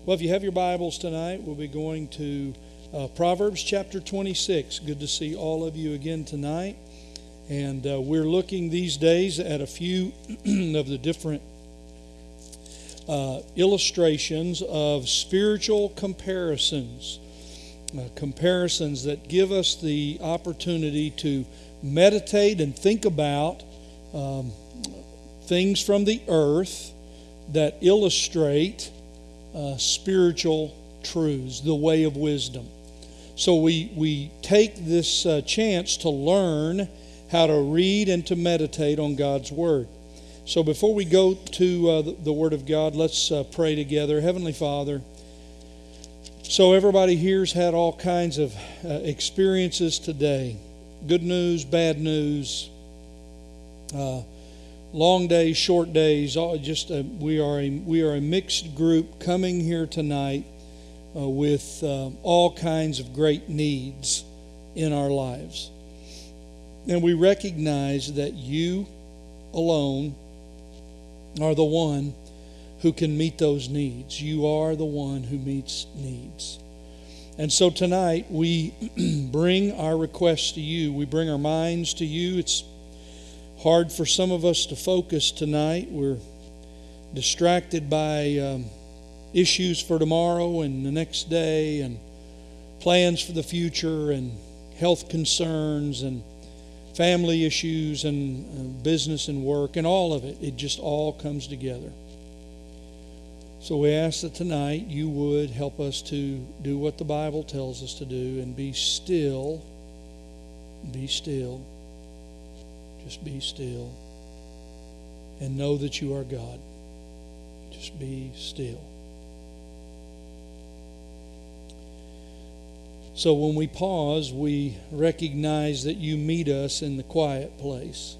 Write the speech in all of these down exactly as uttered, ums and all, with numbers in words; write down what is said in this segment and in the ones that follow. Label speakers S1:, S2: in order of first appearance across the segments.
S1: Well, if you have your Bibles tonight, we'll be going to uh, Proverbs chapter twenty-six. Good to see all of you again tonight. And uh, we're looking these days at a few of the different uh, illustrations of spiritual comparisons. Uh, comparisons that give us the opportunity to meditate and think about um, things from the earth that illustrate Uh, spiritual truths, the way of wisdom. So we, we take this uh, chance to learn how to read and to meditate on God's Word. So before we go to uh, the, the Word of God, let's uh, pray together. Heavenly Father, so everybody here's had all kinds of uh, experiences today. Good news, bad news, uh, long days, short days. All just uh, we are a we are a mixed group coming here tonight uh, with uh, all kinds of great needs in our lives, and we recognize that you alone are the one who can meet those needs. You are the one who meets needs, and so tonight we bring our requests to you. We bring our minds to you. It's hard for some of us to focus tonight. We're distracted by um, issues for tomorrow and the next day and plans for the future and health concerns and family issues and uh, business and work and all of it. It just all comes together. So we ask that tonight you would help us to do what the Bible tells us to do and be still, be still. Just be still and know that you are God. Just be still. So when we pause, we recognize that you meet us in the quiet place.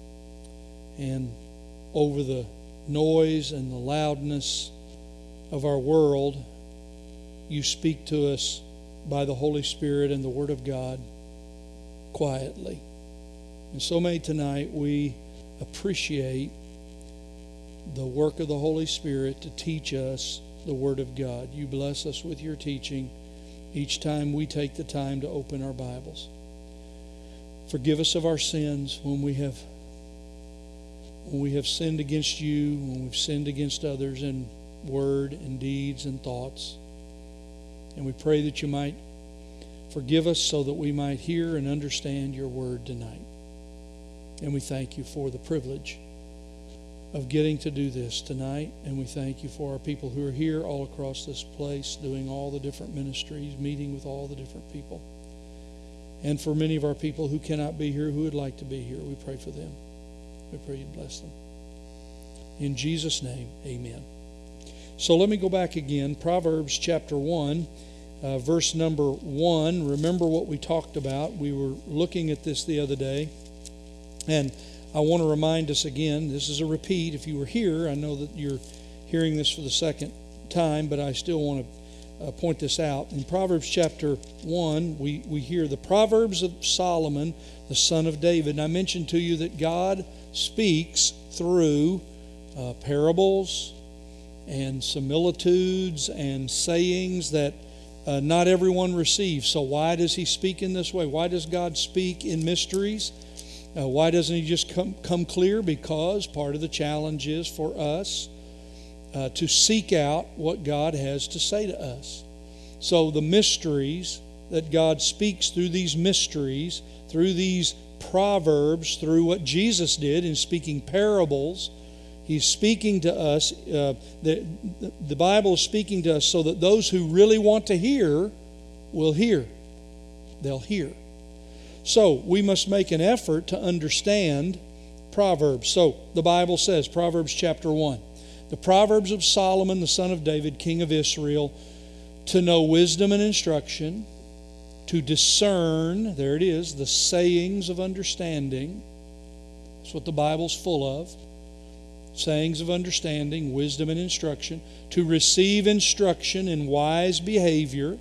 S1: And over the noise and the loudness of our world, you speak to us by the Holy Spirit and the Word of God quietly. And so may tonight we appreciate the work of the Holy Spirit to teach us the Word of God. You bless us with your teaching each time we take the time to open our Bibles. Forgive us of our sins when we have when we have sinned against you, when we've sinned against others in word and deeds and thoughts. And we pray that you might forgive us so that we might hear and understand your Word tonight. And we thank you for the privilege of getting to do this tonight. And we thank you for our people who are here all across this place, doing all the different ministries, meeting with all the different people. And for many of our people who cannot be here, who would like to be here, we pray for them. We pray you bless them. In Jesus' name, amen. So let me go back again. Proverbs chapter one, uh, verse number one. Remember what we talked about. We were looking at this the other day. And I want to remind us again, this is a repeat. If you were here, I know that you're hearing this for the second time, but I still want to uh, point this out. In Proverbs chapter one, we, we hear the Proverbs of Solomon, the son of David. And I mentioned to you that God speaks through uh, parables and similitudes and sayings that uh, not everyone receives. So why does he speak in this way? Why does God speak in mysteries? Uh, why doesn't he just come, come clear? Because part of the challenge is for us uh, to seek out what God has to say to us. So the mysteries that God speaks through these mysteries, through these proverbs, through what Jesus did in speaking parables, he's speaking to us. Uh, the, the Bible is speaking to us so that those who really want to hear will hear. They'll hear. So we must make an effort to understand Proverbs. So the Bible says, Proverbs chapter one, the Proverbs of Solomon, the son of David, king of Israel, to know wisdom and instruction, to discern, there it is, the sayings of understanding. That's what the Bible's full of. Sayings of understanding, wisdom and instruction, to receive instruction in wise behavior.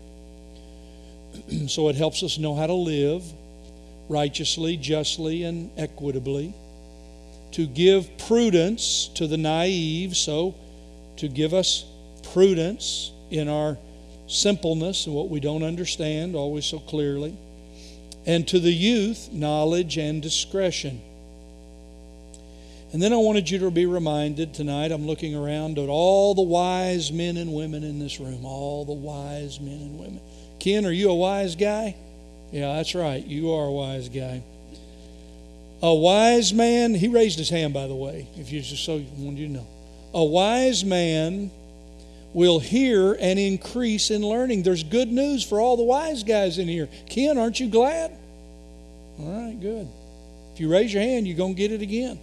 S1: So it helps us know how to live righteously, justly, and equitably. To give prudence to the naive, so to give us prudence in our simpleness and what we don't understand always so clearly. And to the youth, knowledge and discretion. And then I wanted you to be reminded tonight, I'm looking around at all the wise men and women in this room. All the wise men and women. Ken, are you a wise guy? Yeah, that's right. You are a wise guy. A wise man, he raised his hand, by the way, if you just so wanted you to know. A wise man will hear and increase in learning. There's good news for all the wise guys in here. Ken, aren't you glad? All right, good. If you raise your hand, you're going to get it again.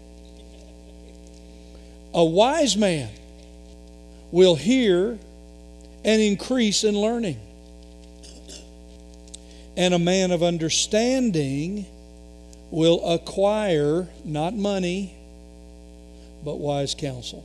S1: A wise man will hear and increase in learning. And a man of understanding will acquire not money, but wise counsel.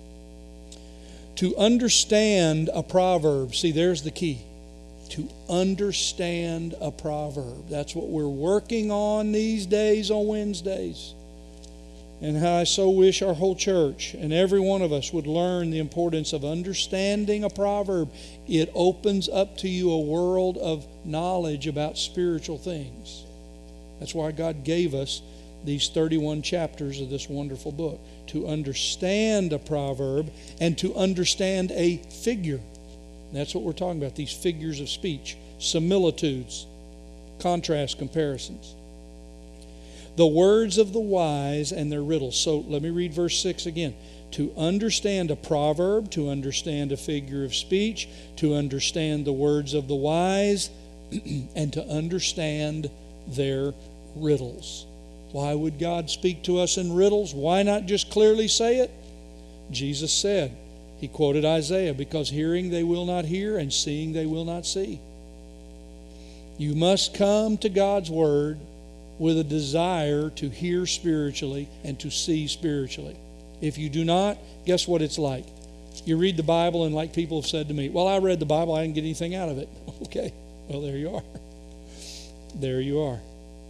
S1: To understand a proverb, see, there's the key. To understand a proverb. That's what we're working on these days on Wednesdays. And how I so wish our whole church and every one of us would learn the importance of understanding a proverb. It opens up to you a world of knowledge about spiritual things. That's why God gave us these thirty-one chapters of this wonderful book. To understand a proverb and to understand a figure. That's what we're talking about, these figures of speech, similitudes, contrast, comparisons. The words of the wise and their riddles. So let me read verse six again. To understand a proverb, to understand a figure of speech, to understand the words of the wise, and to understand their riddles. Why would God speak to us in riddles? Why not just clearly say it? Jesus said, he quoted Isaiah, because hearing they will not hear and seeing they will not see. You must come to God's Word with a desire to hear spiritually and to see spiritually. If you do not, guess what it's like? You read the Bible and like people have said to me, well, I read the Bible, I didn't get anything out of it. Okay, well, there you are. There you are.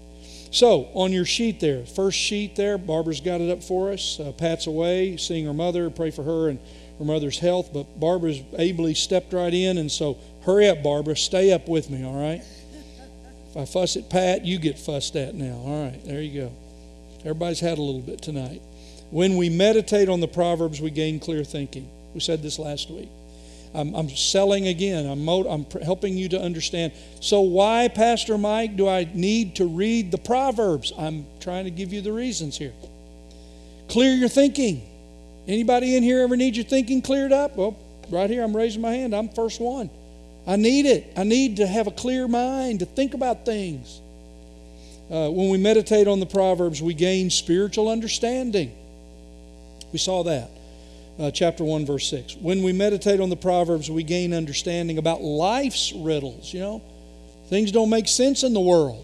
S1: So, on your sheet there, first sheet there, Barbara's got it up for us. Uh, Pat's away, seeing her mother, pray for her and her mother's health, but Barbara's ably stepped right in, and so hurry up, Barbara, stay up with me, all right? If I fuss at Pat, you get fussed at now. All right, there you go. Everybody's had a little bit tonight. When we meditate on the Proverbs, we gain clear thinking. We said this last week. I'm, I'm selling again. I'm, mo- I'm pr- helping you to understand. So why, Pastor Mike, do I need to read the Proverbs? I'm trying to give you the reasons here. Clear your thinking. Anybody in here ever need your thinking cleared up? Well, right here, I'm raising my hand. I'm the first one. I need it. I need to have a clear mind to think about things. Uh, when we meditate on the Proverbs, we gain spiritual understanding. We saw that. Uh, chapter one, verse six. When we meditate on the Proverbs, we gain understanding about life's riddles. You know, things don't make sense in the world.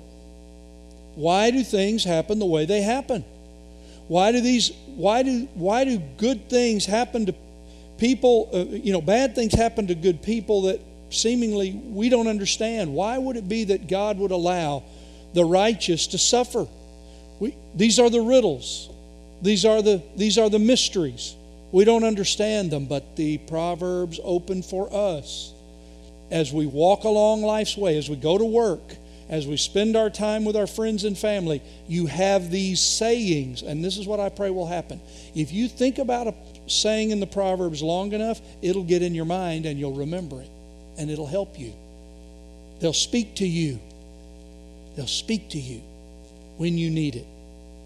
S1: Why do things happen the way they happen? Why do these? Why do? Why do good things happen to people? Uh, you know, bad things happen to good people that seemingly we don't understand. Why would it be that God would allow the righteous to suffer? We, these are the riddles. These are the these are the mysteries. We don't understand them, but the Proverbs open for us as we walk along life's way, as we go to work, as we spend our time with our friends and family. You have these sayings, and this is what I pray will happen. If you think about a saying in the Proverbs long enough, it'll get in your mind and you'll remember it, and it'll help you. They'll speak to you. They'll speak to you when you need it.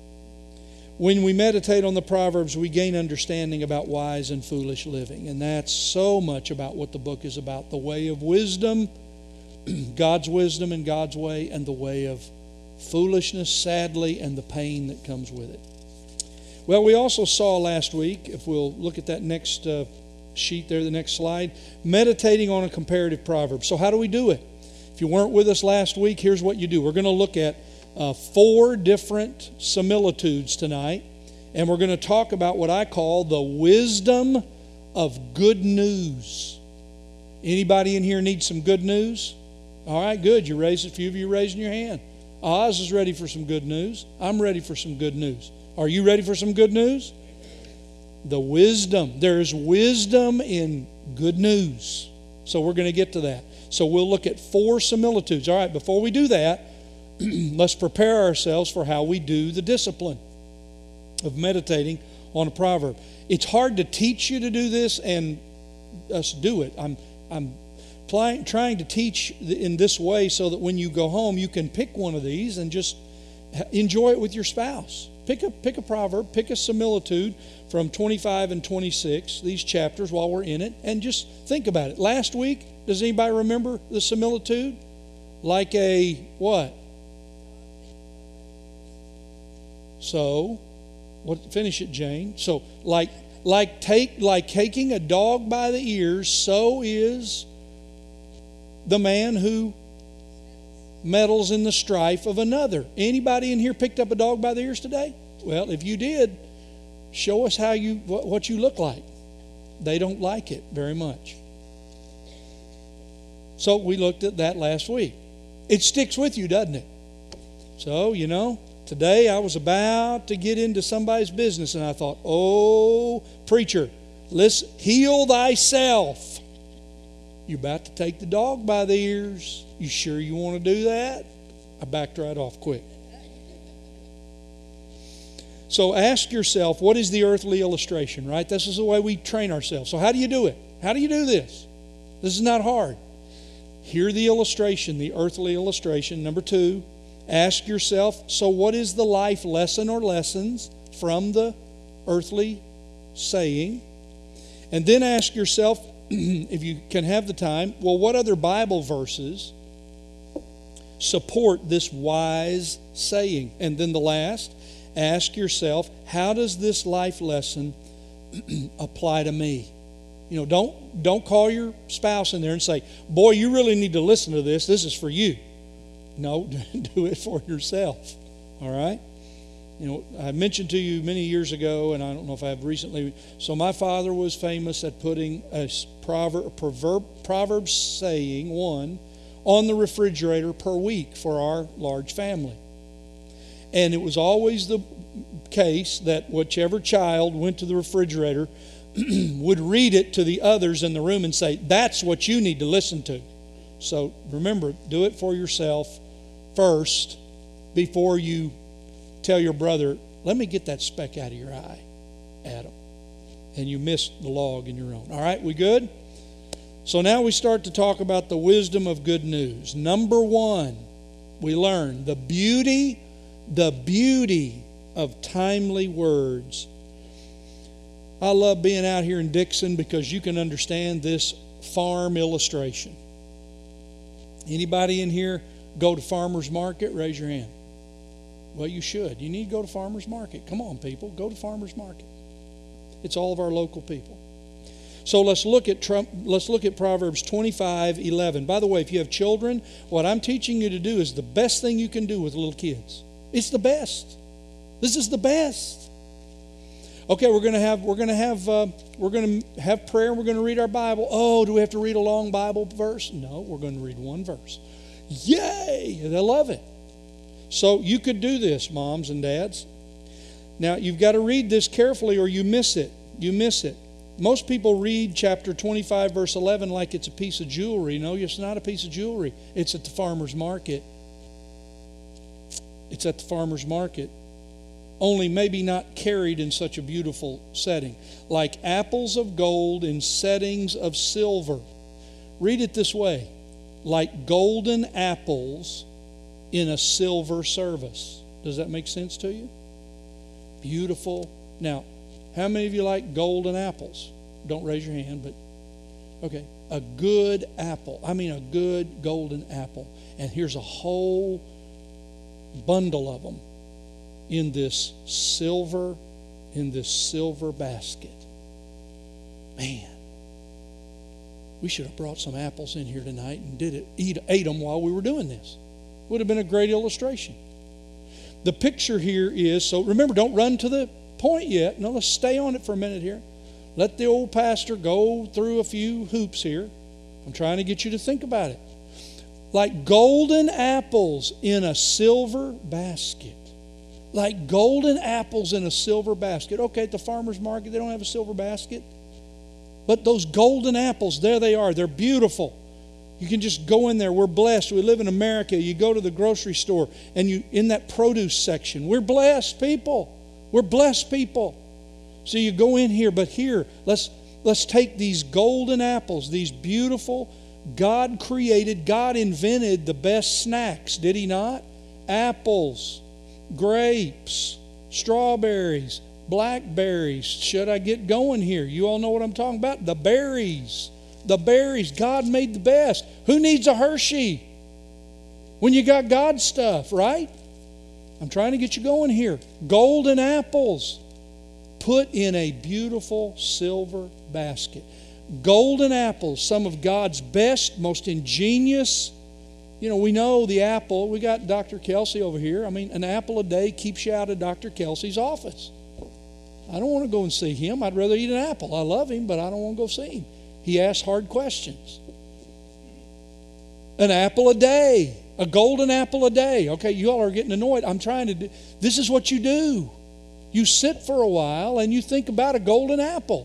S1: When we meditate on the Proverbs, we gain understanding about wise and foolish living. And that's so much about what the book is about. The way of wisdom, God's wisdom and God's way, and the way of foolishness, sadly, and the pain that comes with it. Well, we also saw last week, if we'll look at that next uh, sheet there, the next slide, meditating on a comparative proverb. So how do we do it? If you weren't with us last week, here's what you do. We're going to look at Uh, four different similitudes tonight, and we're going to talk about what I call the wisdom of good news. Anybody in here need some good news? All right, good. You raised a few of you raising your hand. Oz is ready for some good news. I'm ready for some good news. Are you ready for some good news? The wisdom. There is wisdom in good news. So we're going to get to that. So we'll look at four similitudes. All right, before we do that, let's prepare ourselves for how we do the discipline of meditating on a proverb. It's hard to teach you to do this and us do it. I'm I'm trying trying to teach in this way so that when you go home, you can pick one of these and just enjoy it with your spouse. Pick a pick a proverb, pick a similitude from twenty-five and twenty-six, these chapters while we're in it, and just think about it. Last week, does anybody remember the similitude? Like a what? So, what? Finish it, Jane. So, like like take like taking a dog by the ears, so is the man who meddles in the strife of another. Anybody in here picked up a dog by the ears today? Well, if you did, show us how you what you look like. They don't like it very much. So we looked at that last week. It sticks with you, doesn't it? So, you know, today I was about to get into somebody's business and I thought, oh, preacher, let's heal thyself. You're about to take the dog by the ears. You sure you want to do that? I backed right off quick. So ask yourself, what is the earthly illustration, right? This is the way we train ourselves. So how do you do it? How do you do this? This is not hard. Hear the illustration, the earthly illustration. Number two, ask yourself, so what is the life lesson or lessons from the earthly saying? And then ask yourself, if you can have the time, well, what other Bible verses support this wise saying? And then the last, ask yourself, how does this life lesson apply to me? You know, don't don't call your spouse in there and say, boy, you really need to listen to this. This is for you. No, do it for yourself. All right? You know, I mentioned to you many years ago, and I don't know if I have recently. So my father was famous at putting a proverb, a proverb, proverb saying, one, on the refrigerator per week for our large family. And it was always the case that whichever child went to the refrigerator would read it to the others in the room and say, that's what you need to listen to. So remember, do it for yourself first before you tell your brother, let me get that speck out of your eye, Adam. And you missed the log in your own. All right, we good? So now we start to talk about the wisdom of good news. Number one, we learn the beauty, the beauty of timely words. I love being out here in Dixon because you can understand this farm illustration. Anybody in here go to farmer's market? Raise your hand. Well, you should. You need to go to farmer's market. Come on, people. Go to farmer's market. It's all of our local people. So let's look at Trump, let's look at Proverbs twenty-five eleven. By the way, if you have children, what I'm teaching you to do is the best thing you can do with little kids. It's the best. This is the best. Okay, we're going to have we're going to have uh, we're going to have prayer. We're going to read our Bible. Oh, do we have to read a long Bible verse? No, we're going to read one verse. Yay! I love it. So you could do this, moms and dads. Now, you've got to read this carefully or you miss it. You miss it. Most people read chapter twenty-five, verse eleven like it's a piece of jewelry. No, it's not a piece of jewelry. It's at the farmer's market. It's at the farmer's market. Only maybe not carried in such a beautiful setting. Like apples of gold in settings of silver. Read it this way. Like golden apples in a silver service. Does that make sense to you? Beautiful. Now, how many of you like golden apples? Don't raise your hand, but okay. A good apple. I mean a good golden apple. And here's a whole bundle of them in this silver, in this silver basket. Man, we should have brought some apples in here tonight and did it, eat, ate them while we were doing this. Would have been a great illustration. The picture here is, so remember, don't run to the point yet. No, let's stay on it for a minute here. Let the old pastor go through a few hoops here. I'm trying to get you to think about it. Like golden apples in a silver basket. Like golden apples in a silver basket. Okay, at the farmer's market, they don't have a silver basket. But those golden apples, there they are. They're beautiful. You can just go in there. We're blessed. We live in America. You go to the grocery store and you in that produce section. We're blessed people. We're blessed people. So you go in here, but here, let's let's take these golden apples, these beautiful, God created, God invented the best snacks, did He not? Apples, grapes, strawberries, blackberries. Should I get going here? You all know what I'm talking about? The berries. The berries. God made the best. Who needs a Hershey when you got God's stuff, right? I'm trying to get you going here. Golden apples put in a beautiful silver basket. Golden apples, some of God's best, most ingenious. You know, we know the apple. We got Doctor Kelsey over here. I mean, an apple a day keeps you out of Doctor Kelsey's office. I don't want to go and see him. I'd rather eat an apple. I love him, but I don't want to go see him. He asks hard questions. An apple a day. A golden apple a day. Okay, you all are getting annoyed. I'm trying to do. This is what you do. You sit for a while and you think about a golden apple.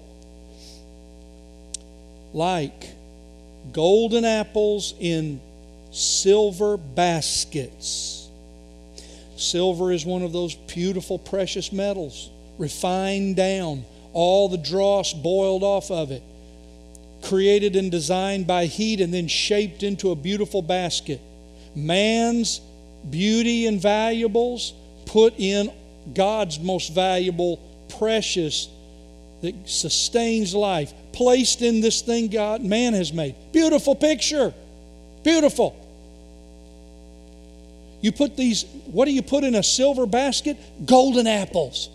S1: Like golden apples in silver baskets. Silver is one of those beautiful precious metals, refined down, all the dross boiled off of it, created and designed by heat and then shaped into a beautiful basket. Man's beauty and valuables put in God's most valuable, precious, that sustains life, placed in this thing God, man has made. Beautiful picture. Beautiful. You put these, what do you put in a silver basket? Golden apples.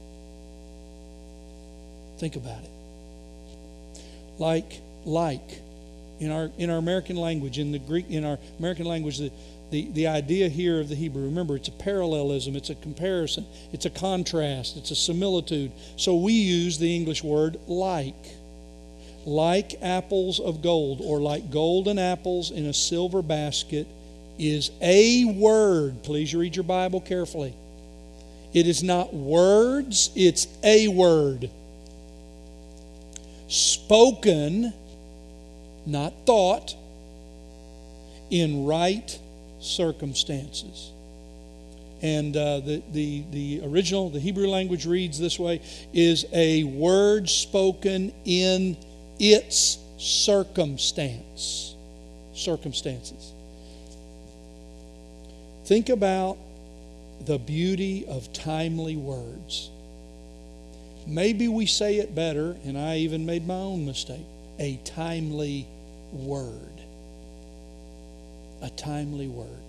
S1: Think about it. Like, like, in our in our American language, in the Greek, in our American language, the, the, the idea here of the Hebrew, remember, it's a parallelism, it's a comparison, it's a contrast, it's a similitude. So we use the English word like. Like apples of gold, or like golden apples in a silver basket, is a word. Please read your Bible carefully. It is not words, it's a word. Spoken, not thought, in right circumstances. And uh, the, the, the original, the Hebrew language reads this way, is a word spoken in its circumstance. Circumstances. Think about the beauty of timely words. Maybe we say it better, and I even made my own mistake. A timely word. A timely word.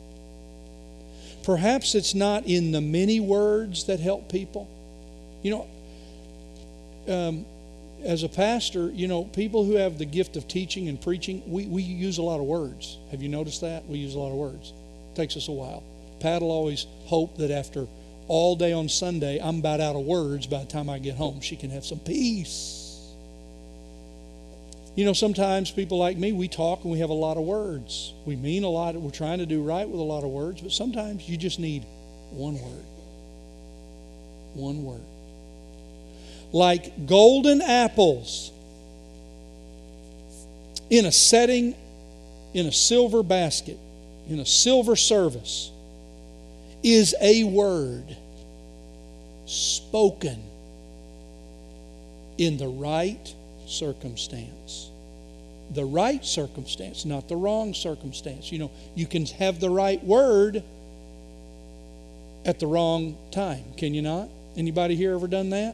S1: Perhaps it's not in the many words that help people. You know, um, as a pastor, you know, people who have the gift of teaching and preaching, we, we use a lot of words. Have you noticed that? We use a lot of words. It takes us a while. Pat will always hope that after all day on Sunday, I'm about out of words by the time I get home. She can have some peace. You know, sometimes people like me, we talk and we have a lot of words. We mean a lot. We're trying to do right with a lot of words, but sometimes you just need one word. One word. Like golden apples in a setting, in a silver basket, in a silver service, is a word spoken in the right circumstance. The right circumstance, not the wrong circumstance. You know, you can have the right word at the wrong time, can you not? Anybody here ever done that?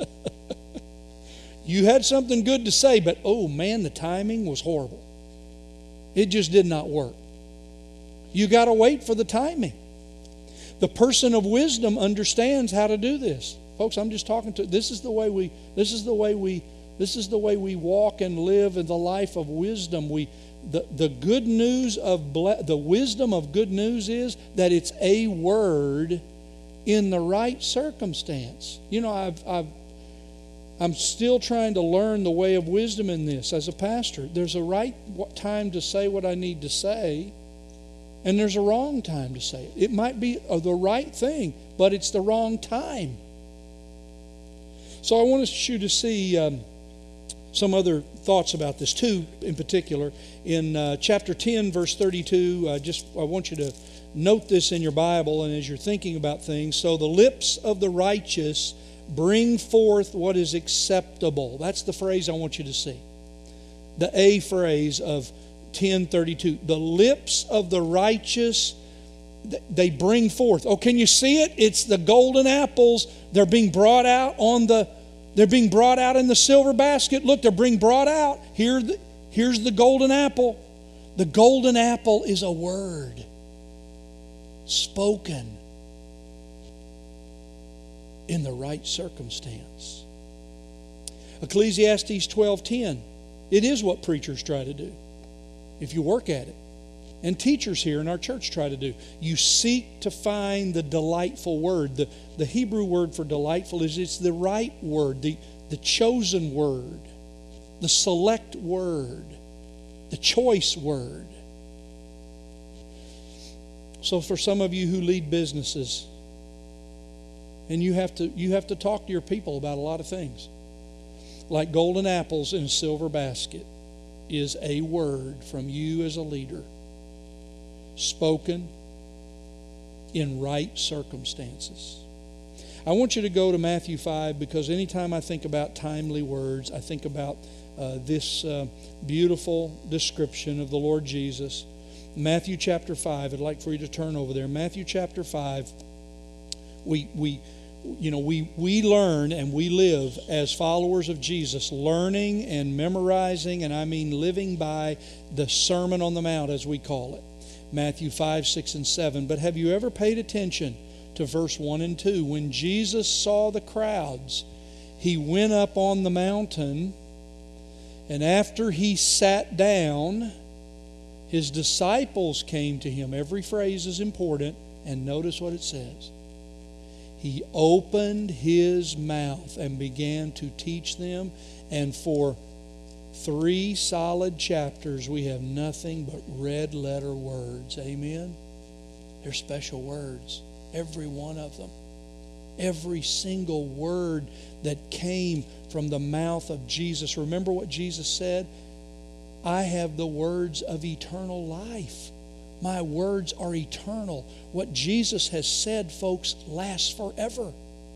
S1: You had something good to say, but oh man, the timing was horrible. It just did not work. You got to wait for the timing. The person of wisdom understands how to do this. Folks, I'm just talking to this is the way we this is the way we this is the way we walk and live in the life of wisdom. We the, the good news of ble- the wisdom of good news is that it's a word in the right circumstance. You know, I've I've I'm still trying to learn the way of wisdom in this as a pastor. There's a right time to say what I need to say, and there's a wrong time to say it. It might be the right thing, but it's the wrong time. So I want you to see um, some other thoughts about this, two in particular. In uh, chapter ten, verse thirty-two, uh, just I want you to note this in your Bible and as you're thinking about things. So the lips of the righteous bring forth what is acceptable. That's the phrase I want you to see. The A phrase of ten thirty-two. The lips of the righteous, they bring forth. Oh, can you see it? It's the golden apples. They're being brought out on the, they're being brought out in the silver basket. Look, they're being brought out. Here, the, here's the golden apple. The golden apple is a word spoken in the right circumstance. Ecclesiastes twelve ten. It is what preachers try to do, if you work at it. And teachers here in our church try to do. You seek to find the delightful word. The, the Hebrew word for delightful is it's the right word, the, the chosen word, the select word, the choice word. So for some of you who lead businesses, and you have to you have to talk to your people about a lot of things. Like golden apples in a silver basket is a word from you as a leader, spoken in right circumstances. I want you to go to Matthew five, because anytime I think about timely words, I think about uh, this uh, beautiful description of the Lord Jesus. Matthew chapter five, I'd like for you to turn over there. Matthew chapter five, we we you know we we learn and we live as followers of Jesus, learning and memorizing, and I mean living by the Sermon on the Mount, as we call it. Matthew five, six, and seven. But have you ever paid attention to verse one and two? When Jesus saw the crowds, he went up on the mountain, and after he sat down, his disciples came to him. Every phrase is important, and notice what it says. He opened his mouth and began to teach them, and for three solid chapters we have nothing but red letter words. Amen? They're special words, every one of them. Every single word that came from the mouth of Jesus. Remember what Jesus said? I have the words of eternal life. My words are eternal. What Jesus has said, folks, lasts forever.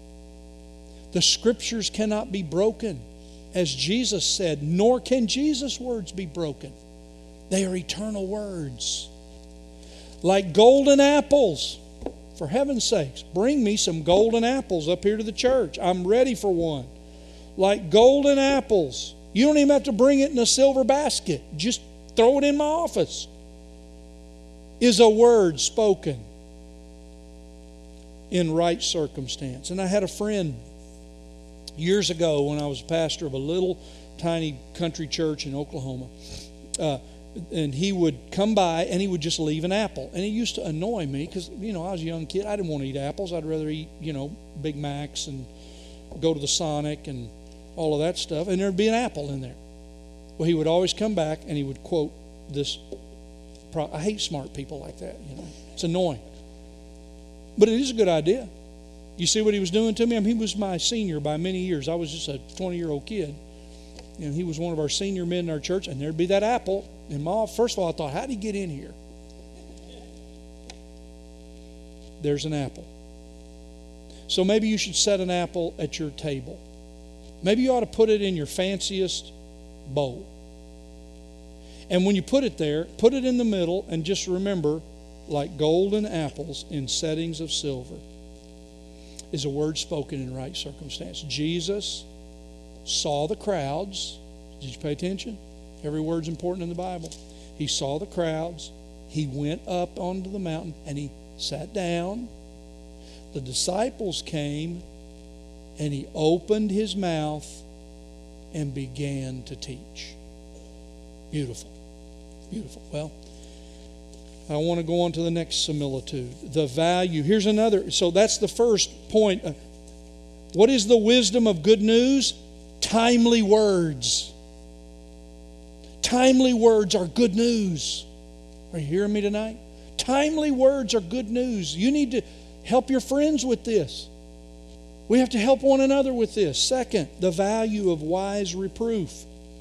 S1: The Scriptures cannot be broken, as Jesus said, nor can Jesus' words be broken. They are eternal words. Like golden apples. For heaven's sakes, bring me some golden apples up here to the church. I'm ready for one. Like golden apples. You don't even have to bring it in a silver basket. Just throw it in my office. Is a word spoken in right circumstance. And I had a friend years ago when I was pastor of a little tiny country church in Oklahoma. Uh, and he would come by and he would just leave an apple. And it used to annoy me because, you know, I was a young kid. I didn't want to eat apples. I'd rather eat, you know, Big Macs and go to the Sonic and all of that stuff. And there'd be an apple in there. Well, he would always come back and he would quote this. I hate smart people like that, you know. It's annoying. But it is a good idea. You see what he was doing to me? I mean, he was my senior by many years. I was just a twenty-year-old kid. And he was one of our senior men in our church, and there'd be that apple. And my, first of all, I thought, how did he get in here? There's an apple. So maybe you should set an apple at your table. Maybe you ought to put it in your fanciest bowl. And when you put it there, put it in the middle and just remember, like golden apples in settings of silver, is a word spoken in right circumstance. Jesus saw the crowds. Did you pay attention? Every word's important in the Bible. He saw the crowds. He went up onto the mountain and he sat down. The disciples came and he opened his mouth and began to teach. Beautiful. Beautiful. Well, I want to go on to the next similitude. The value. Here's another. So that's the first point. What is the wisdom of good news? Timely words. Timely words are good news. Are you hearing me tonight? Timely words are good news. You need to help your friends with this. We have to help one another with this. Second, the value of wise reproof.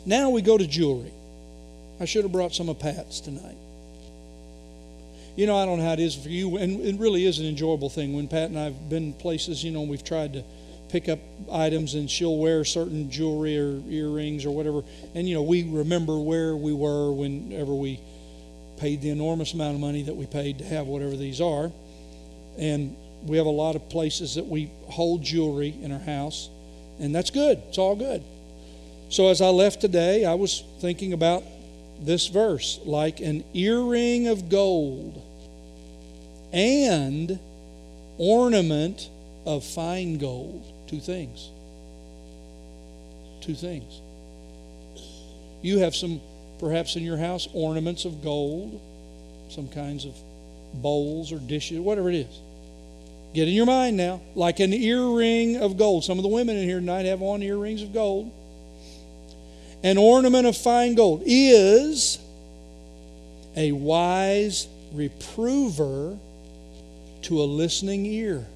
S1: now we go to jewelry. I should have brought some of Pat's tonight. You know, I don't know how it is for you, and it really is an enjoyable thing. When Pat and I have been places, you know, we've tried to pick up items, and she'll wear certain jewelry or earrings or whatever, and, you know, we remember where we were whenever we paid the enormous amount of money that we paid to have whatever these are. And we have a lot of places that we hold jewelry in our house, and that's good. It's all good. So as I left today, I was thinking about this verse, like an earring of gold and ornament of fine gold. Two things. Two things. You have some, perhaps in your house, ornaments of gold, some kinds of bowls or dishes, whatever it is. Get in your mind now, like an earring of gold. Some of the women in here tonight have on earrings of gold. An ornament of fine gold is a wise reprover to a listening ear.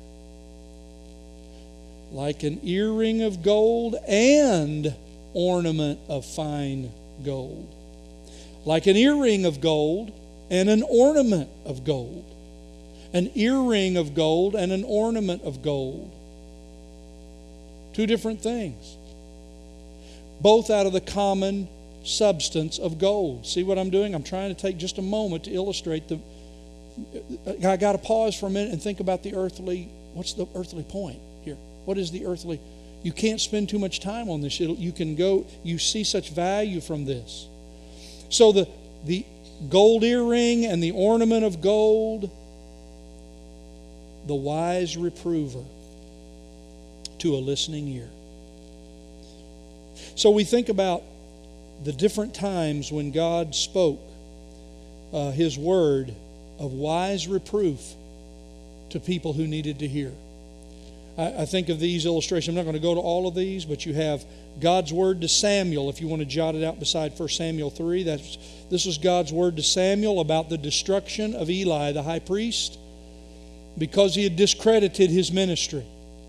S1: Like an earring of gold and ornament of fine gold. Like an earring of gold and an ornament of gold. An earring of gold and an ornament of gold. Two different things. Both out of the common substance of gold. See what I'm doing? I'm trying to take just a moment to illustrate the... I got to pause for a minute and think about the earthly... What's the earthly point here? What is the earthly... You can't spend too much time on this. It'll, you can go... You see such value from this. So the, the gold earring and the ornament of gold... The wise reprover to a listening ear. So we think about the different times when God spoke uh, His word of wise reproof to people who needed to hear. I, I think of these illustrations. I'm not going to go to all of these, but you have God's word to Samuel, if you want to jot it out beside First Samuel three. That's, this was God's word to Samuel about the destruction of Eli, the high priest, because he had discredited his ministry.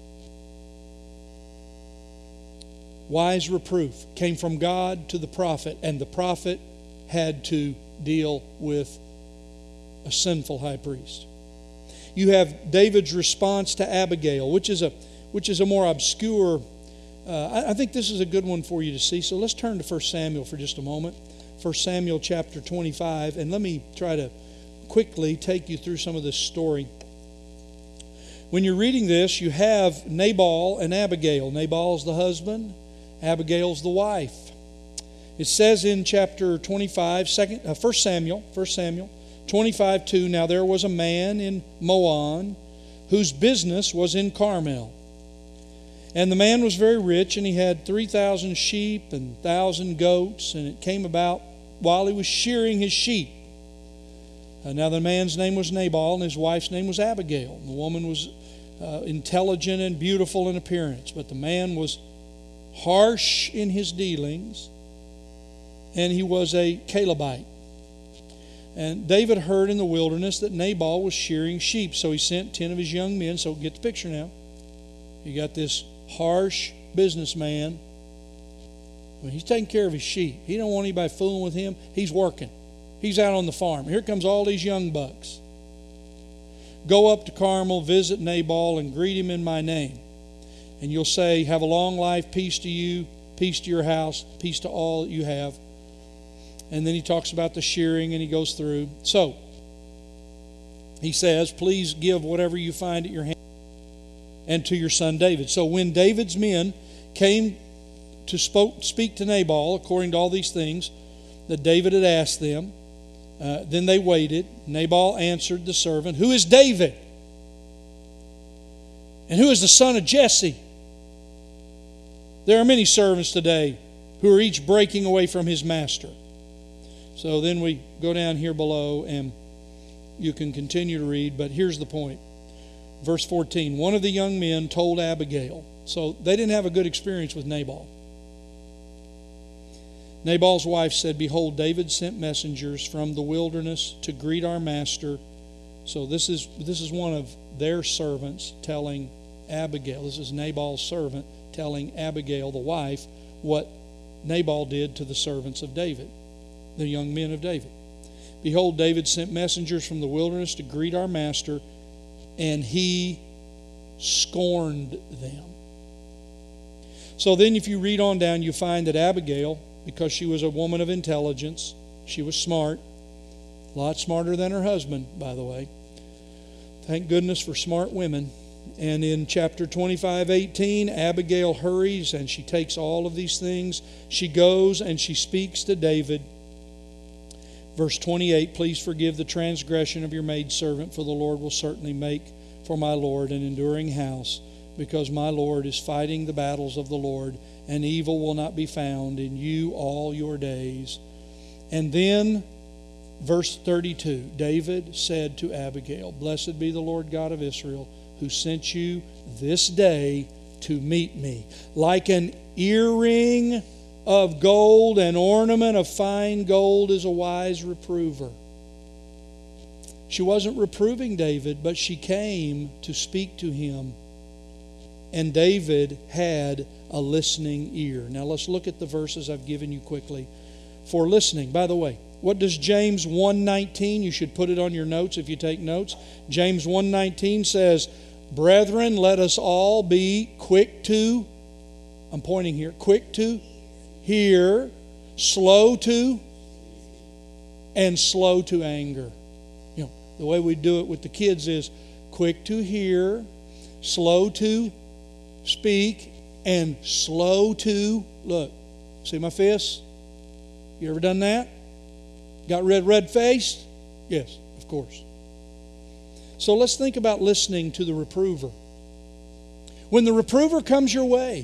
S1: Wise reproof came from God to the prophet, and the prophet had to deal with a sinful high priest. You have David's response to Abigail, which is a which is a more obscure. Uh, I, I think this is a good one for you to see. So let's turn to First Samuel for just a moment. First Samuel chapter twenty-five, and let me try to quickly take you through some of this story. When you're reading this, you have Nabal and Abigail. Nabal's the husband. Abigail's the wife. It says in chapter twenty-five, second, uh, First Samuel, First Samuel, twenty-five two, now there was a man in Moan whose business was in Carmel. And the man was very rich, and he had three thousand sheep and one thousand goats, and it came about while he was shearing his sheep. Uh, now the man's name was Nabal, and his wife's name was Abigail. The woman was uh, intelligent and beautiful in appearance, but the man was harsh in his dealings, and he was a Calebite. And David heard in the wilderness that Nabal was shearing sheep, so he sent ten of his young men. So get the picture now. You got this harsh businessman. I mean, he's taking care of his sheep. He don't want anybody fooling with him. He's working. He's out on the farm. Here comes all these young bucks. Go up to Carmel, visit Nabal, and greet him in my name. And you'll say, have a long life, peace to you, peace to your house, peace to all that you have. And then he talks about the shearing, and he goes through. So, he says, please give whatever you find at your hand and to your son David. So when David's men came to spoke, speak to Nabal, according to all these things that David had asked them, uh, then they waited. Nabal answered the servant, who is David? And who is the son of Jesse? There are many servants today who are each breaking away from his master. So then we go down here below, and you can continue to read, but here's the point. Verse fourteen, one of the young men told Abigail. So they didn't have a good experience with Nabal. Nabal's wife said, behold, David sent messengers from the wilderness to greet our master. So this is this is one of their servants telling Abigail. This is Nabal's servant telling Abigail, the wife, what Nabal did to the servants of David, the young men of David. Behold, David sent messengers from the wilderness to greet our master, and he scorned them. So then if you read on down, you find that Abigail, because she was a woman of intelligence, she was smart, a lot smarter than her husband, by the way. Thank goodness for smart women. And in chapter twenty-five, eighteen, Abigail hurries and she takes all of these things. She goes and she speaks to David. Verse twenty-eight, please forgive the transgression of your maidservant, for the Lord will certainly make for my Lord an enduring house, because my Lord is fighting the battles of the Lord, and evil will not be found in you all your days. And then, verse thirty-two, David said to Abigail, blessed be the Lord God of Israel, who sent you this day to meet me. Like an earring of gold, an ornament of fine gold is a wise reprover. She wasn't reproving David, but she came to speak to him. And David had a listening ear. Now let's look at the verses I've given you quickly for listening. By the way, what does James one nineteen, you should put it on your notes if you take notes. James one nineteen says, brethren, let us all be quick to, I'm pointing here, quick to hear, slow to, and slow to anger. You know, the way we do it with the kids is quick to hear, slow to speak, and slow to, look, see my fists? You ever done that? Got red, red faced? Yes, of course. So let's think about listening to the reprover. When the reprover comes your way,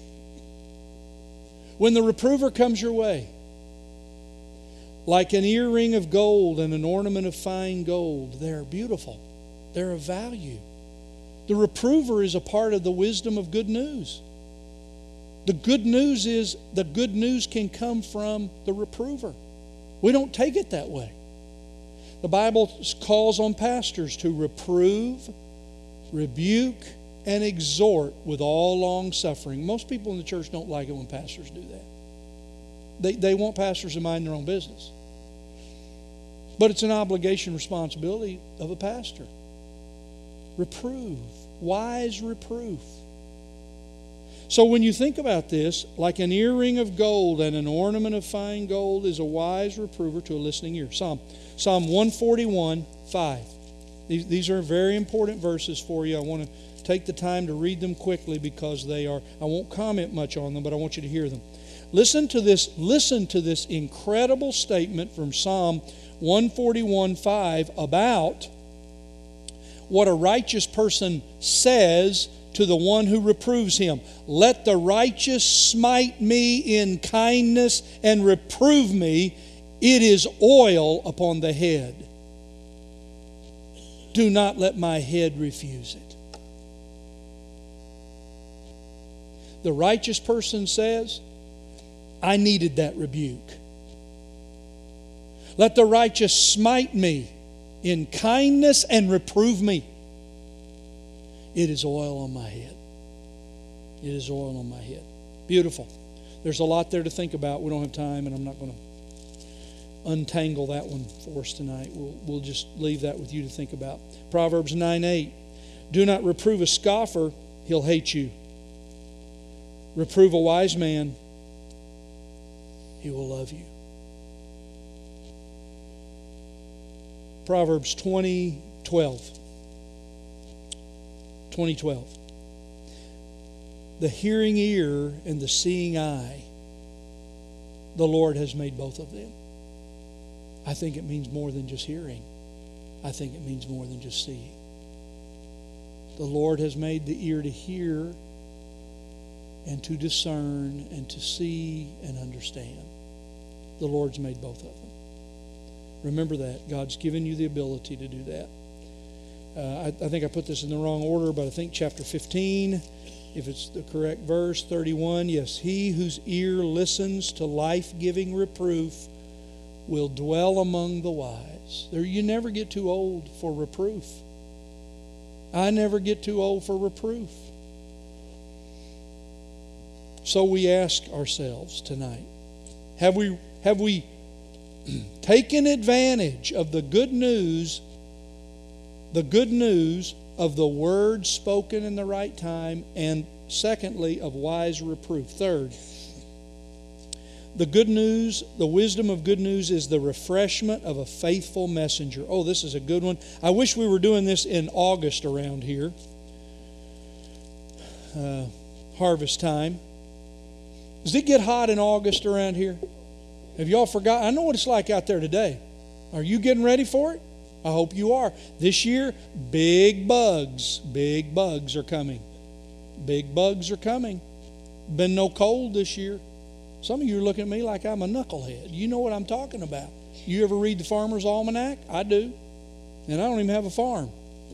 S1: when the reprover comes your way, like an earring of gold and an ornament of fine gold, they're beautiful. They're of value. The reprover is a part of the wisdom of good news. The good news is the good news can come from the reprover. We don't take it that way. The Bible calls on pastors to reprove, rebuke, and exhort with all long suffering. Most people in the church don't like it when pastors do that. They, they want pastors to mind their own business. But it's an obligation, responsibility of a pastor. Reprove, wise reproof. So when you think about this, like an earring of gold and an ornament of fine gold is a wise reprover to a listening ear. Psalm, Psalm one forty-one, five. These, these are very important verses for you. I want to take the time to read them quickly because they are, I won't comment much on them, but I want you to hear them. Listen to this, listen to this incredible statement from Psalm one forty-one, five about what a righteous person says to the one who reproves him. Let the righteous smite me in kindness and reprove me. It is oil upon the head. Do not let my head refuse it. The righteous person says, I needed that rebuke. Let the righteous smite me in kindness and reprove me. It is oil on my head. It is oil on my head. Beautiful. There's a lot there to think about. We don't have time, and I'm not going to untangle that one for us tonight. We'll, we'll just leave that with you to think about. Proverbs nine eight. Do not reprove a scoffer, he'll hate you. Reprove a wise man, he will love you. Proverbs twenty twelve. twenty twelve. The hearing ear and the seeing eye, the Lord has made both of them. I think it means more than just hearing. I think it means more than just seeing. The Lord has made the ear to hear and to discern and to see and understand. The Lord's made both of them. Remember that. God's given you the ability to do that. Uh, I, I think I put this in the wrong order, but I think chapter fifteen, if it's the correct verse, thirty-one, yes, he whose ear listens to life-giving reproof will dwell among the wise. There, you never get too old for reproof. I never get too old for reproof. So we ask ourselves tonight, have we, have we taken advantage of the good news, the good news of the word spoken in the right time, and secondly, of wise reproof? Third, the good news, the wisdom of good news is the refreshment of a faithful messenger. Oh, this is a good one. I wish we were doing this in August around here. Uh, harvest time. Does it get hot in August around here? Have y'all forgot? I know what it's like out there today. Are you getting ready for it? I hope you are. This year, big bugs, big bugs are coming. Big bugs are coming. Been no cold this year. Some of you are looking at me like I'm a knucklehead. You know what I'm talking about. You ever read the Farmer's Almanac? I do. And I don't even have a farm.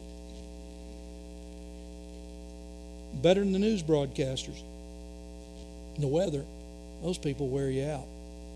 S1: Better than the news broadcasters. The weather, those people wear you out.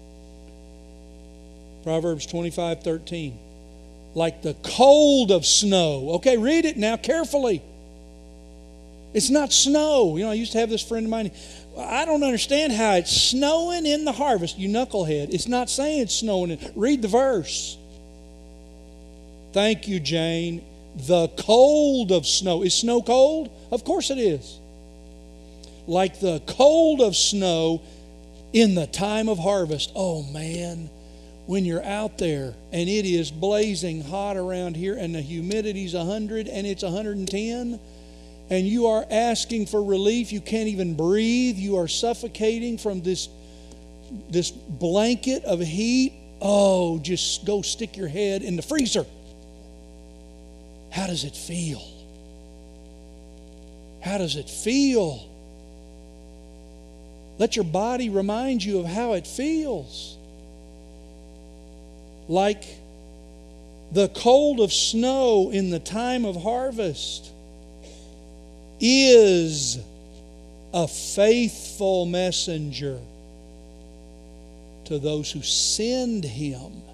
S1: Proverbs twenty-five thirteen. Like the cold of snow. Okay, read it now carefully. It's not snow. You know, I used to have this friend of mine. I don't understand how it's snowing in the harvest. You knucklehead. It's not saying it's snowing. Read the verse. Thank you, Jane. The cold of snow. Is snow cold? Of course it is. Like the cold of snow in the time of harvest. Oh, man. When you're out there and it is blazing hot around here and the humidity's one hundred and it's one hundred ten and you are asking for relief, you can't even breathe, you are suffocating from this, this blanket of heat. Oh, just go stick your head in the freezer. How does it feel? How does it feel? Let your body remind you of how it feels. Like the cold of snow in the time of harvest is a faithful messenger to those who send him.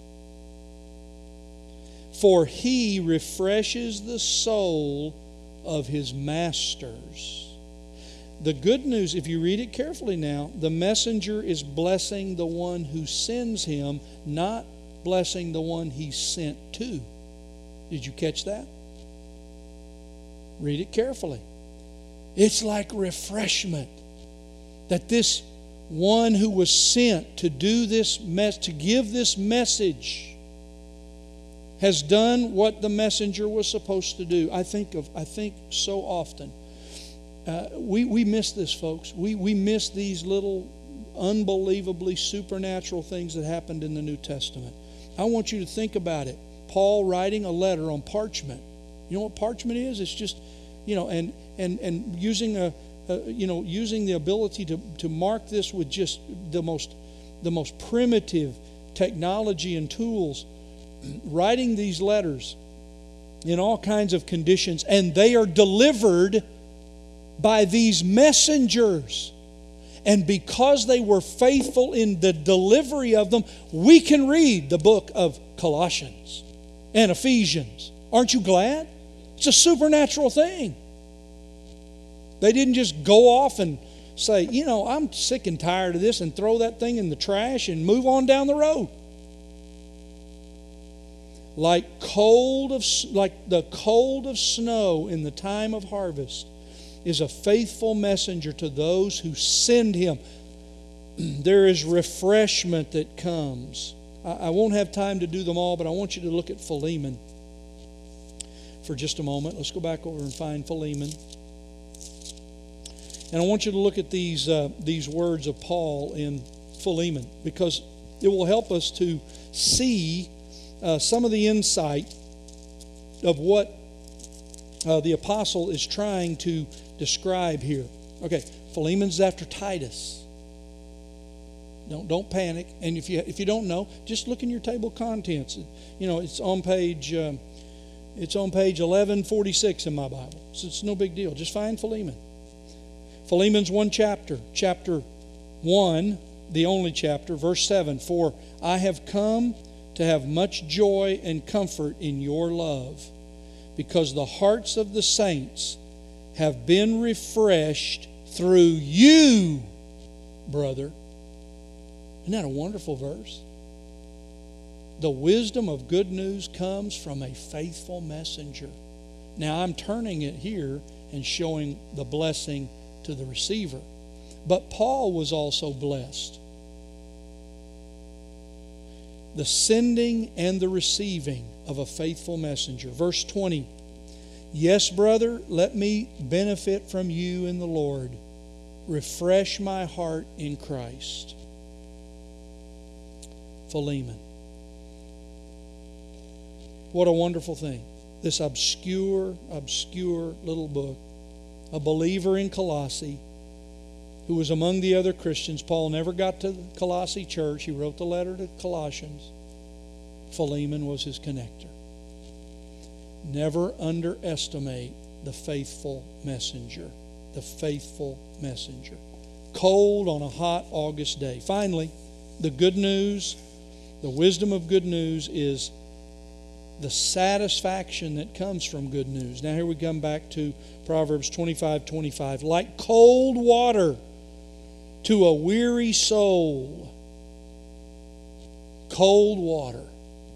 S1: For he refreshes the soul of his masters. The good news, if you read it carefully now, the messenger is blessing the one who sends him, not blessing the one he's sent to. Did you catch that? Read it carefully. It's like refreshment that this one who was sent to do this mess, to give this message, has done what the messenger was supposed to do. I think of, I think so often. Uh, we, we miss this, folks. We, we miss these little unbelievably supernatural things that happened in the New Testament. I want you to think about it. Paul writing a letter on parchment. You know what parchment is? It's just, you know, and and and using a, a you know, using the ability to, to mark this with just the most the most primitive technology and tools, writing these letters in all kinds of conditions, and they are delivered by these messengers. And because they were faithful in the delivery of them, we can read the book of Colossians and Ephesians. Aren't you glad? It's a supernatural thing. They didn't just go off and say, you know, I'm sick and tired of this, and throw that thing in the trash and move on down the road. Like cold of like the cold of snow in the time of harvest is a faithful messenger to those who send him. There is refreshment that comes. I, I won't have time to do them all, but I want you to look at Philemon for just a moment. Let's go back over and find Philemon. And I want you to look at these, uh, these words of Paul in Philemon, because it will help us to see uh, some of the insight of what uh, the apostle is trying to describe here. Okay, Philemon's after Titus. Don't don't panic. And if you if you don't know, just look in your table of contents. You know, it's on page uh, it's on page eleven forty-six in my Bible. So it's no big deal. Just find Philemon. Philemon's one chapter, chapter one, the only chapter, verse seven. For I have come to have much joy and comfort in your love, because the hearts of the saints have been refreshed through you. brother. Isn't that a wonderful verse? The wisdom of good news comes from a faithful messenger. Now I'm turning it here and showing the blessing to the receiver. But Paul was also blessed. The sending and the receiving of a faithful messenger. Verse twenty. Yes, brother, let me benefit from you in the Lord. Refresh my heart in Christ. Philemon. What a wonderful thing. This obscure, obscure little book. A believer in Colossae who was among the other Christians. Paul never got to the Colossae church. He wrote the letter to Colossians. Philemon was his connector. Never underestimate the faithful messenger. The faithful messenger. Cold on a hot August day. Finally, the good news, the wisdom of good news is the satisfaction that comes from good news. Now here we come back to Proverbs twenty-five twenty-five. Like cold water to a weary soul. Cold water.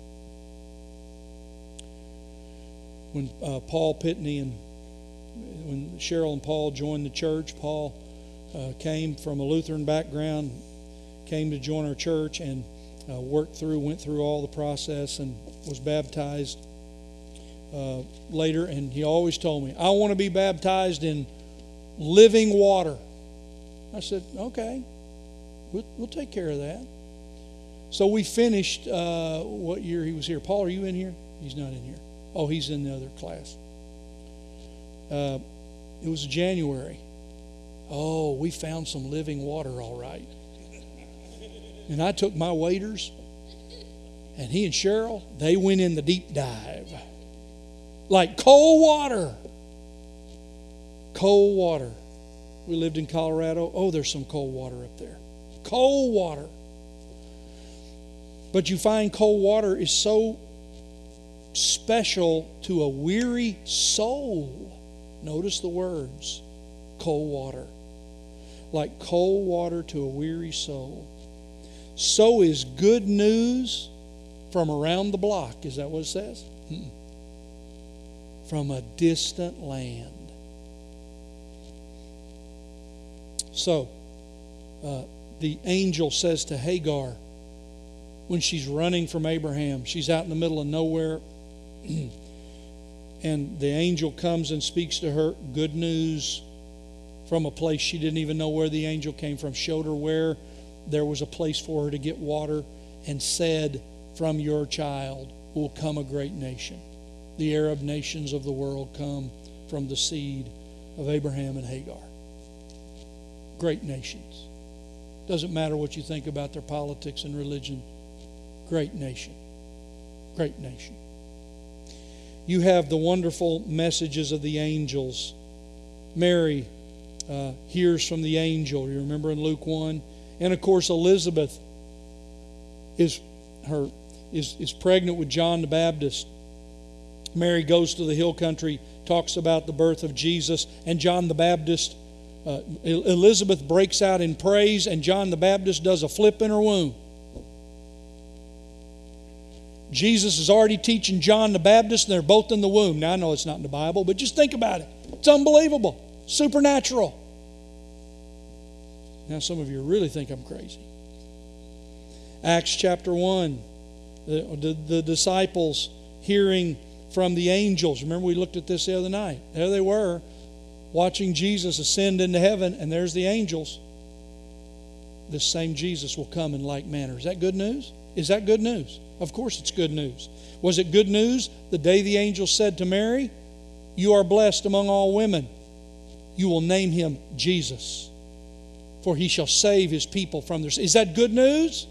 S1: When uh, Paul Pitney and when Cheryl and Paul joined the church, Paul uh, came from a Lutheran background, came to join our church and uh, worked through, went through all the process and was baptized uh, later. And he always told me, I want to be baptized in living water. I said, okay, we'll, we'll take care of that. So we finished, uh, what year he was here? Paul, are you in here? He's not in here. Oh, he's in the other class. Uh, it was January. Oh, we found some living water, all right. And I took my waders, and he and Cheryl, they went in the deep dive. Like cold water. Cold water. We lived in Colorado. Oh, there's some cold water up there. Cold water. But you find cold water is so special to a weary soul. Notice the words. Cold water. Like cold water to a weary soul. So is good news from around the block. Is that what it says? Mm-mm. From a distant land. So, uh, the angel says to Hagar, when she's running from Abraham, she's out in the middle of nowhere, and the angel comes and speaks to her good news from a place she didn't even know where the angel came from, showed her where there was a place for her to get water, and said, from your child will come a great nation. The Arab nations of the world come from the seed of Abraham and Hagar. Great nations. Doesn't matter what you think about their politics and religion. Great nation. Great nation. You have the wonderful messages of the angels. Mary uh, hears from the angel. You remember in Luke one? And of course Elizabeth is her is, is pregnant with John the Baptist. Mary goes to the hill country, talks about the birth of Jesus, and John the Baptist, uh, Elizabeth breaks out in praise, and John the Baptist does a flip in her womb. Jesus is already teaching John the Baptist, and they're both in the womb. Now, I know it's not in the Bible, but just think about it. It's unbelievable. Supernatural. Now, some of you really think I'm crazy. Acts chapter one. The, the, the disciples hearing from the angels. Remember, we looked at this the other night. There they were, watching Jesus ascend into heaven, and there's the angels. This same Jesus will come in like manner. Is that good news? Is that good news? Of course it's good news. Was it good news the day the angel said to Mary, you are blessed among all women. You will name him Jesus, for he shall save his people from their sins. Is that good news?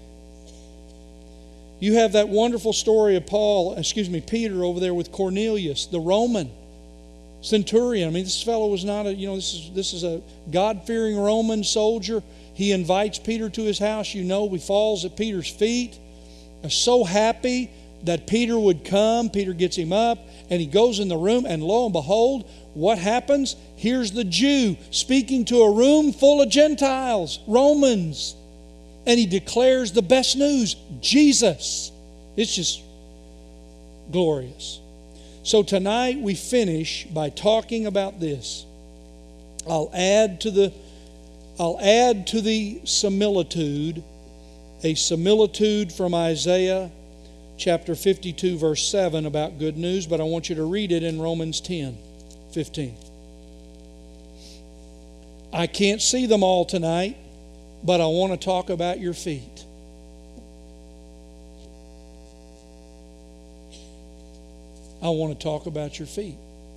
S1: You have that wonderful story of Paul, excuse me, Peter over there with Cornelius, the Roman centurion. I mean, this fellow was not a, you know, this is this is a God-fearing Roman soldier. He invites Peter to his house. You know, he falls at Peter's feet. So happy that Peter would come. Peter gets him up, and he goes in the room, and lo and behold, what happens? Here's the Jew speaking to a room full of Gentiles, Romans, and he declares the best news, Jesus. It's just glorious. So tonight we finish by talking about this. I'll add to the I'll add to the similitude a similitude from Isaiah chapter fifty-two verse seven about good news, but I want you to read it in Romans ten fifteen. I can't see them all tonight, but I want to talk about your feet. I want to talk about your feet.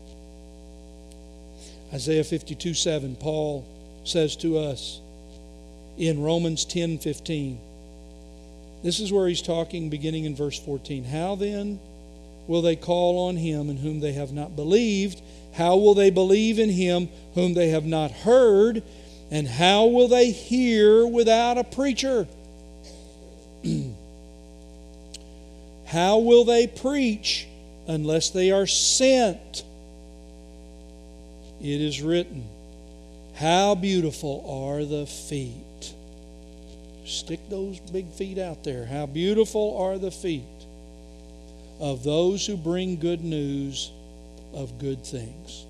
S1: Isaiah fifty-two seven, Paul says to us in Romans ten fifteen. This is where he's talking beginning in verse fourteen. How then will they call on him in whom they have not believed? How will they believe in him whom they have not heard? And how will they hear without a preacher? How will they preach unless they are sent? It is written, how beautiful are the feet. Stick those big feet out there. How beautiful are the feet of those who bring good news of good things.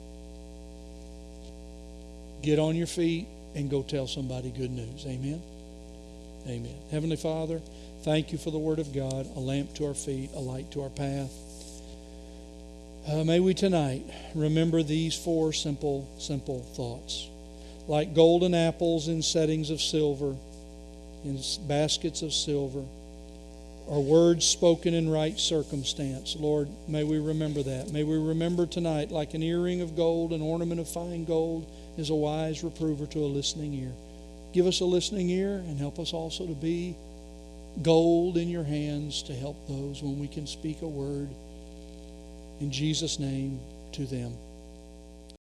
S1: Get on your feet and go tell somebody good news. Amen? Amen. Heavenly Father, thank you for the Word of God, a lamp to our feet, a light to our path. Uh, may we tonight remember these four simple, simple thoughts. Like golden apples in settings of silver, in baskets of silver, or words spoken in right circumstance. Lord, may we remember that. May we remember tonight, like an earring of gold, an ornament of fine gold is a wise reprover to a listening ear. Give us a listening ear and help us also to be gold in your hands to help those when we can speak a word in Jesus' name to them.